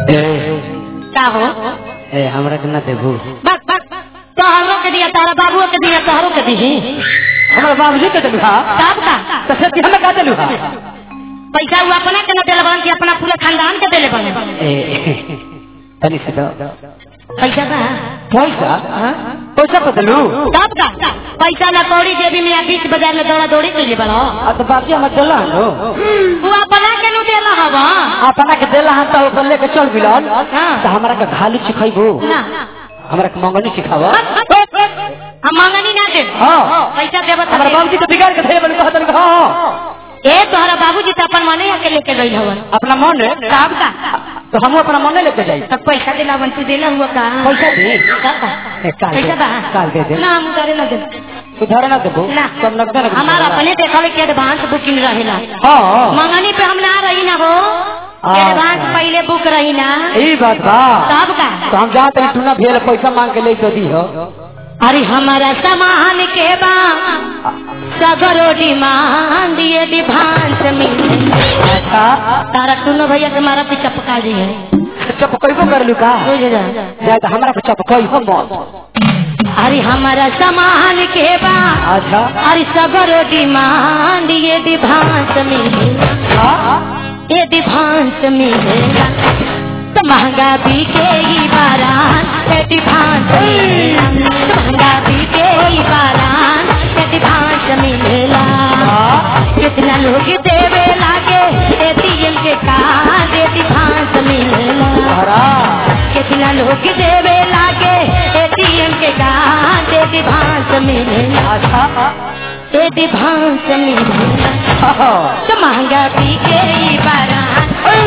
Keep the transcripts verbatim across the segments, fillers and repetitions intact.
का हो ए हमरा के ना देबू बस बस तोहरो के दिया तारा बाबू के दिया तोहरो के दी हमरा बाबूजी के देलू हां तब का तो से हम का देलू हां पैसा वो अपना के न देले बन कि अपना पूरे खानदान के देले बन ए तनी से दो पैसा का पैसा पैसा को देलू तब का पैसा ना कौड़ी जेबी में बीच बाजार में दौड़ा दौड़ी के लिए बड़ो आ तो बाकी हम देला नो वो अपना के न देला हवा अपना के देला हां तो ओकर लेके चल बिलन तो हमरा के घालू सिखाइबो ना हमरा के मंगनी सिखावा हम मंगनी ना दे हां पैसा देबो हमरा बाबूजी के बिगाड़ के देले बन कहतन हां ए तोहरा बाबूजी तो अपन मने के लेके गइल हवन अपना मन साहब का तो हम अपना मन लेके जाई तब पैसा देला बन तू देला हुआ का पैसा दे पैसा बा काल दे दे ना हम उधारे ना दे उधार ना देबो ना सब नगद ना हमारा अपने देखले के एडवांस बुकिंग रहेला हां मंगनी पे हम ना रही ना हो एडवांस पहले बुक रही ना ई बात बा तब का तो हम जात रही टूना भेल पैसा मांग के ले तो दी हो अरे हमारा सामान के बा सगरो डिमांड ये डिभांस में अच्छा तारा टूनो भैया के मारा पीछा पका दी है चपकइबो करलू का बुझ जा जा त हमरा के चपकइ हो मत अरे हमारा सामान के बा अच्छा अरे सगरो डिमांड ये डिभांस में हां ये डिभांस में तो महंगा बिके ही बारान ये डिभांस में महंगा बिके ही बारान ये डिभांस मिलेला कितना लोग देवे लागे एटीएम के कार्ड ये डिभांस मिलेला कितना लोग देवे लागे एटीएम के कार्ड ये डिभांस मिलेला अच्छा ये डिभांस मिलेला तो महंगा बिके ही बारान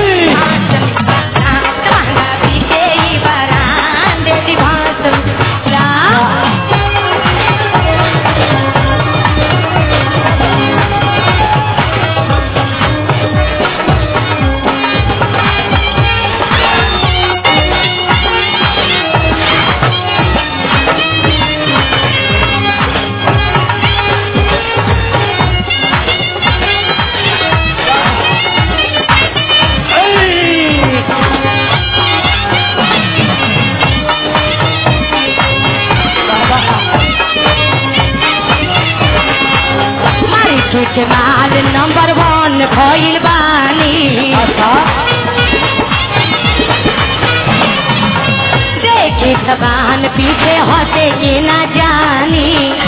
माल नंबर वन भइल बानी अच्छा देखे जबान पीछे हटे के ना जानी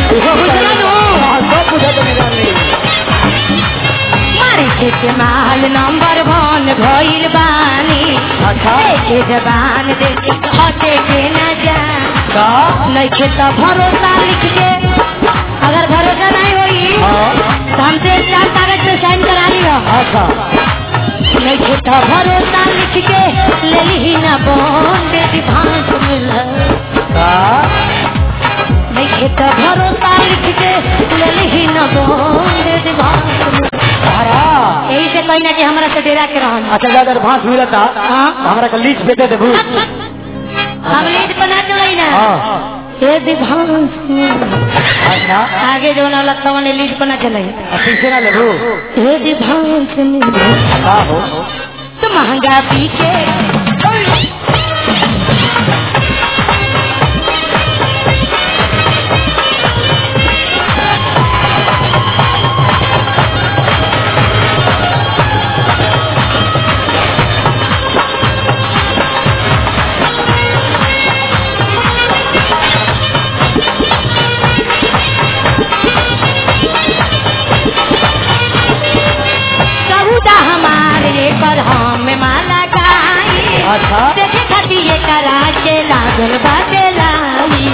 मारे के माल नंबर वन भइल बानी देखे जबान देखे हटे के ना जानी नहीं खेता भरोसा लिख के अगर भरोसा नहीं होई हमसे चार कागज में साइन करा लियो अच्छा नहीं खेता भरोसा लिख के ले ली ना बॉन्ड डिभांस मिल नहीं खेता भरोसा लिख के ले ली ना बॉन्ड डिभांस यही से कहना कि हमारा से डेरा के रहन अच्छा ज्यादा एडवांस मिलता हमरा के लीज पे दे देबू हम लीज बना चलाई ना ये डिभांस अच्छा आगे जो ना लगता वाले लीज बना चलाई पीछे ना लेबू ये डिभांस में हां हो तो महंगा पीछे अच्छा देखे खाती ये करा के लागल बाटे लाई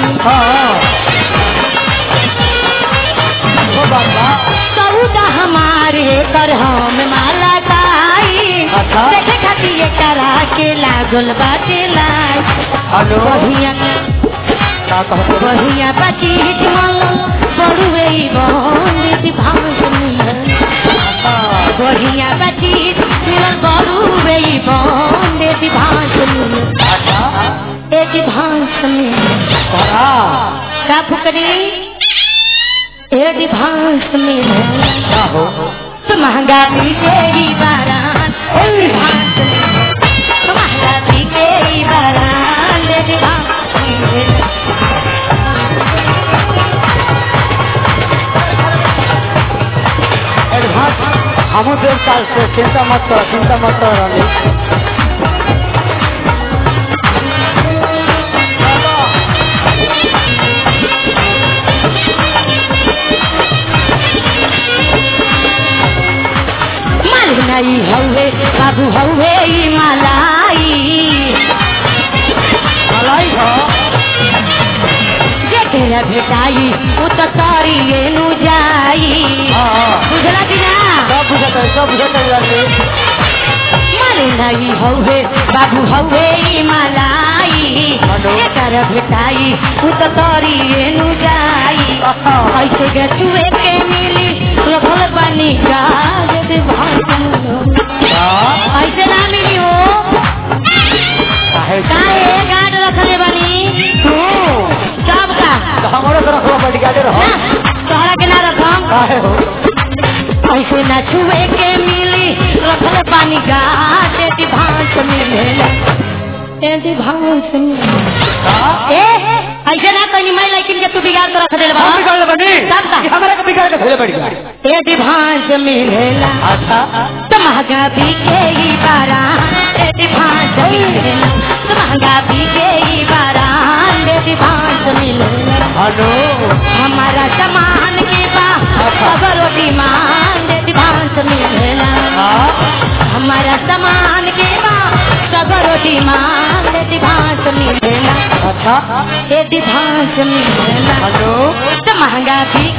सऊदा हमारे पर हम माला गाई अच्छा देखे खाती ये करा के लागल बाटे लाई बढ़िया बढ़िया बची मालो बड़ुए बंद भांस बढ़िया बची मिलन बड़ुए बंद भांस एक भांस में का फुकरी एक भांस में तो महंगा भी तेरी बारात भांस में तो महंगा भी काल से चिंता मत करो चिंता मत करो रानी मालिक नहीं हवे बाबू हवे ई मलाई मलाई हो जेकरा भेटाई उ त तारी एनु जाई बुझला कि ना सब बुझत है सब बुझत है रानी मालिक नहीं हवे बाबू हवे ई मलाई जेकरा भेटाई उ त तारी एनु जाई ऐसे गछुए के मिली रखल पानी का जदे भाषण ऐसे ना मिली हो काहे गाड़ रखले बानी तू सब का हमारे तो रखो बॉडीगार्ड रहो तोहरा के ना रखम काहे हो ऐसे ना छुए के मिली रखल पानी का तेरी भांस मिलेला तेरी भांस ए ऐसे ना कहीं मैं लेकिन के तू बिगाड़ कर रख देले बा हम बिगाड़ बनी सब का हमारे को बिगाड़ के धोले पड़ी तेरी भांस मिलेला अच्छा तो महंगा बिके ही बारान तेरी भांस मिलेला तो महंगा बिके ही बारान तेरी भांस मिलेला हेलो हमारा सामान के बा सगरो डिमांड तेरी भांस मिलेला हमारा सामान के बा सगरो डिमांड तेरी भांस मिलेला अच्छा तेरी भांस मिलेला हेलो तो महंगा भी